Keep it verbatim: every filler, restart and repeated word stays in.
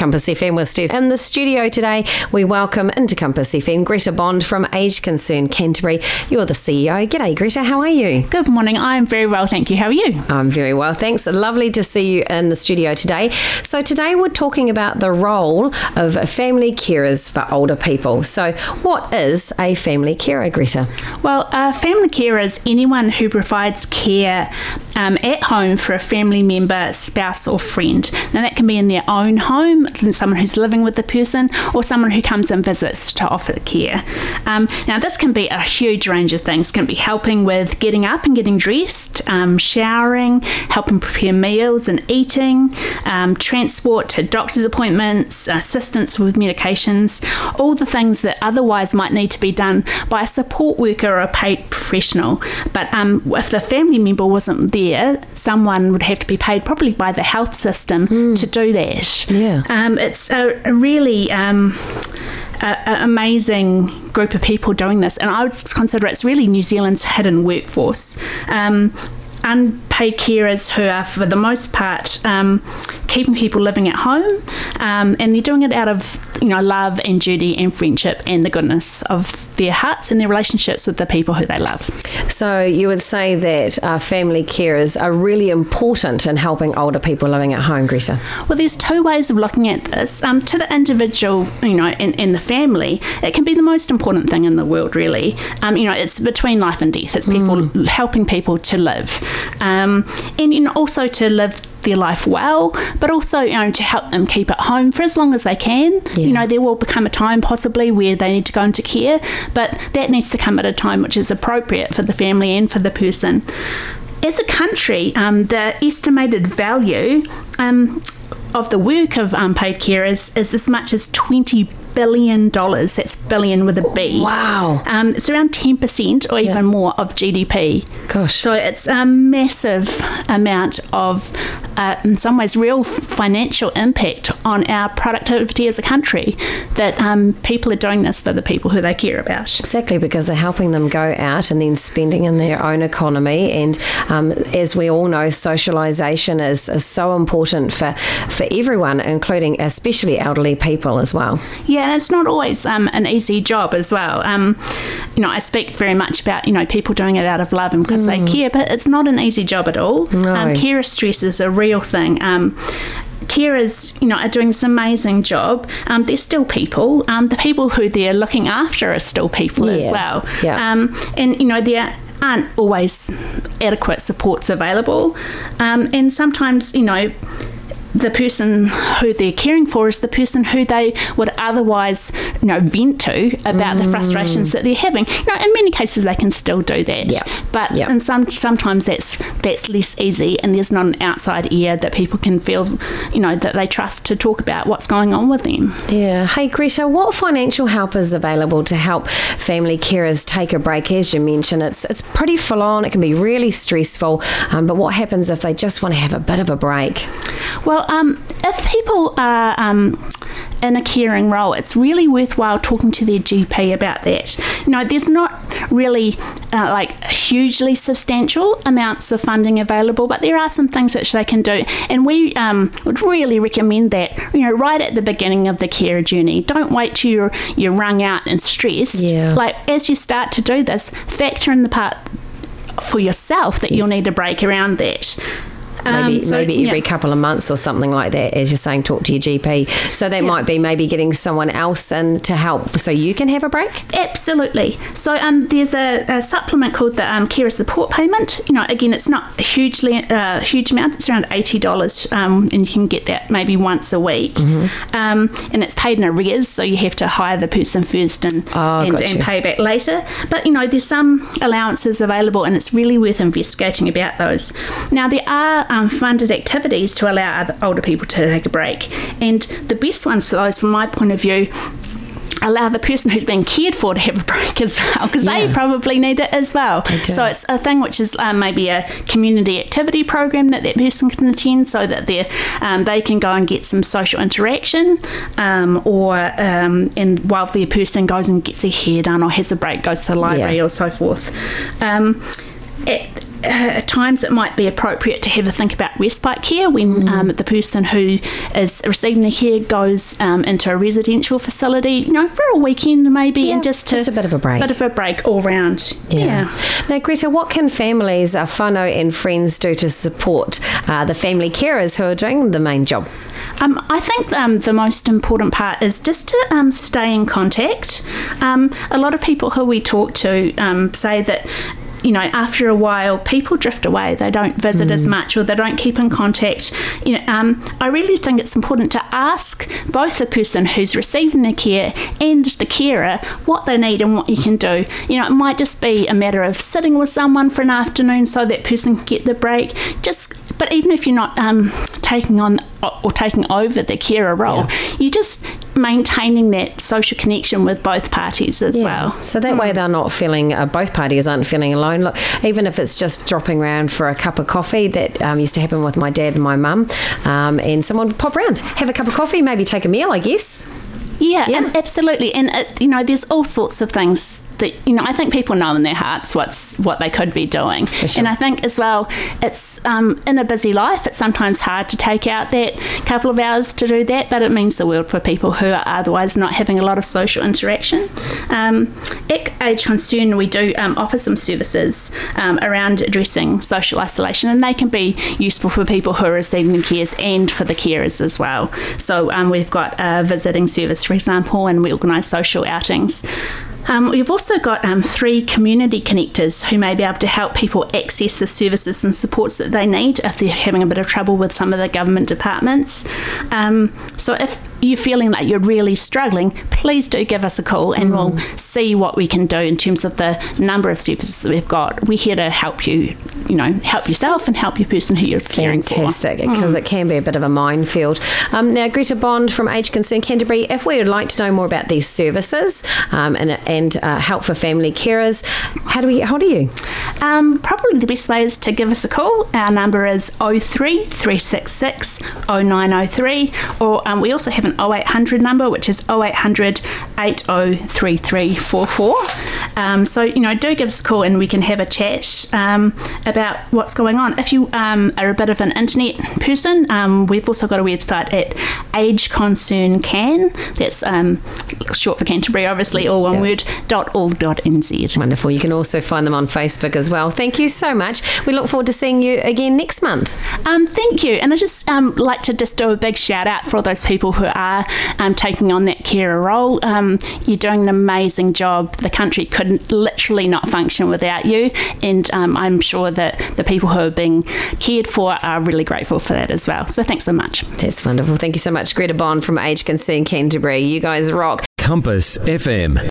Compass F M with Steph. In the studio today, we welcome into Compass F M Greta Bond from Age Concern Canterbury. You're the C E O. G'day, Greta. How are you? Good morning. I'm very well, thank you. How are you? I'm very well, thanks. Lovely to see you in the studio today. So today we're talking about the role of family carers for older people. So what is a family carer, Greta? Well, a family carer is anyone who provides care um, at home for a family member, spouse or friend. Now that can be in their own home, someone who's living with the person, or someone who comes and visits to offer care. Um, now this can be a huge range of things. It can be helping with getting up and getting dressed, um, showering, helping prepare meals and eating, um, transport to doctor's appointments, assistance with medications, all the things that otherwise might need to be done by a support worker or a paid professional. But um, if the family member wasn't there, someone would have to be paid probably by the health system mm. to do that. Yeah. Um, it's a, a really um, a, a amazing group of people doing this, and I would consider it's really New Zealand's hidden workforce. Um, unpaid carers who are, for the most part, um, keeping people living at home, um, and they're doing it out of, you know, love and duty and friendship and the goodness of their hearts and their relationships with the people who they love. So you would say that uh, family carers are really important in helping older people living at home, Greta? Well, there's two ways of looking at this. Um, to the individual, you know, and, and the family, it can be the most important thing in the world, really. Um, you know, it's between life and death. It's people mm. helping people to live. Um, and, you know, also to live their life well, but also, you know, to help them keep at home for as long as they can. Yeah. You know, there will become a time possibly where they need to go into care, but that needs to come at a time which is appropriate for the family and for the person. As a country, um, the estimated value um, of the work of unpaid carers is as much as twenty billion dollars. That's billion with a B. Wow. Um, it's around ten percent or even yeah. more of G D P. Gosh. So it's a massive amount of, uh, in some ways, real financial impact on our productivity as a country, that um, people are doing this for the people who they care about. Exactly, because they're helping them go out and then spending in their own economy. And um, as we all know, socialisation is, is so important for, for everyone, including especially elderly people as well. Yeah. And it's not always um, an easy job as well. Um, you know, I speak very much about, you know, people doing it out of love and because mm. they care, but it's not an easy job at all. No. Um, carer stress is a real thing. Um, carers, you know, are doing this amazing job. Um, they're still people. Um, the people who they're looking after are still people yeah. as well. Yeah. Um, and, you know, they're aren't always adequate supports available. Um, and sometimes, you know, the person who they're caring for is the person who they would otherwise, you know, vent to about mm. the frustrations that they're having. You know, in many cases they can still do that, yeah. but yeah. in some sometimes that's that's less easy, and there's not an outside ear that people can feel, you know, that they trust to talk about what's going on with them. Yeah. Hey, Greta, what financial help is available to help family carers take a break? As you mentioned, it's it's pretty full on. It can be really stressful. Um, but what happens if they just want to have a bit of a break? Well, um, if people are um, in a caring role, it's really worthwhile talking to their G P about that. You know, there's not really uh, like hugely substantial amounts of funding available, but there are some things which they can do, and we um, would really recommend that, you know, right at the beginning of the care journey. Don't wait till you're, you're wrung out and stressed. Yeah. Like, as you start to do this, factor in the part for yourself that yes. you'll need a break around that. Maybe Um, so, maybe every yeah. couple of months or something like that, as you're saying, talk to your G P. So that yeah. might be maybe getting someone else in to help so you can have a break? Absolutely. So um, there's a, a supplement called the um, Carer Support Payment. You know, again, it's not a hugely uh, huge amount. It's around eighty dollars, um, and you can get that maybe once a week. Mm-hmm. Um, and it's paid in arrears, so you have to hire the person first and, oh, and, and pay back later. But, you know, there's some allowances available, and it's really worth investigating about those. Now, there are Um, funded activities to allow other older people to take a break, and the best ones to those, from my point of view, allow the person who's being cared for to have a break as well, because yeah. they probably need it as well. So it's a thing which is um, maybe a community activity program that that person can attend, so that they um, they can go and get some social interaction, um, or um, and while the person goes and gets their hair done or has a break, goes to the library yeah. or so forth. Um, it, uh, at times it might be appropriate to have a think about respite care when mm. um, the person who is receiving the care goes um, into a residential facility, you know, for a weekend maybe, yeah, and just, just to, a bit of a break. Bit of a break all round. Yeah. yeah. Now, Greta, what can families, uh, whānau and friends do to support uh, the family carers who are doing the main job? Um, I think um, the most important part is just to um, stay in contact. Um, a lot of people who we talk to um, say that, you know, after a while, people drift away. They don't visit mm. as much, or they don't keep in contact. You know, um, I really think it's important to ask both the person who's receiving the care and the carer what they need and what you can do. You know, it might just be a matter of sitting with someone for an afternoon so that person can get the break. Just, but even if you're not um, taking on or taking over the carer role, yeah. you just maintaining that social connection with both parties as yeah. well. So that mm. way they're not feeling, uh, both parties aren't feeling alone. Look, even if it's just dropping around for a cup of coffee, that um, used to happen with my dad and my mum, um, and someone would pop around, have a cup of coffee, maybe take a meal, I guess. Yeah, yeah. And absolutely. And, it, you know, there's all sorts of things that, you know, I think people know in their hearts what's what they could be doing. Sure. And I think as well, it's um, in a busy life, it's sometimes hard to take out that couple of hours to do that, but it means the world for people who are otherwise not having a lot of social interaction. Um, at Age Concern, we do um, offer some services um, around addressing social isolation, and they can be useful for people who are receiving the cares and for the carers as well. So um, we've got a visiting service, for example, and we organise social outings. Um, we've also got um, three community connectors who may be able to help people access the services and supports that they need if they're having a bit of trouble with some of the government departments. Um, so if you're feeling that you're really struggling, please do give us a call and mm. we'll see what we can do in terms of the number of services that we've got. We're here to help you, you know, help yourself and help your person who you're caring for. Fantastic, because mm. it can be a bit of a minefield. Um, now, Greta Bond from Age Concern Canterbury, if we would like to know more about these services um, and, and uh, help for family carers, how do we get hold of you? Um, probably the best way is to give us a call. Our number is oh three, three six six, oh nine oh three, or um, we also have an oh eight hundred number, which is oh eight hundred, eight oh three three four four. Um, so, you know, do give us a call and we can have a chat um, about what's going on. If you um, are a bit of an internet person, um, we've also got a website at Age Concern Can. That's um, short for Canterbury, obviously, all one yep. word, dot org dot n z. Wonderful. You can also find them on Facebook as well. Thank you so much. We look forward to seeing you again next month. Um, thank you. And I just um, like to just do a big shout out for all those people who are um, taking on that carer role. Um, you're doing an amazing job. The country could literally not function without you. And um, I'm sure that the people who are being cared for are really grateful for that as well. So thanks so much. That's wonderful. Thank you so much, Greta Bond from Age Concern Canterbury. You guys rock. Compass F M.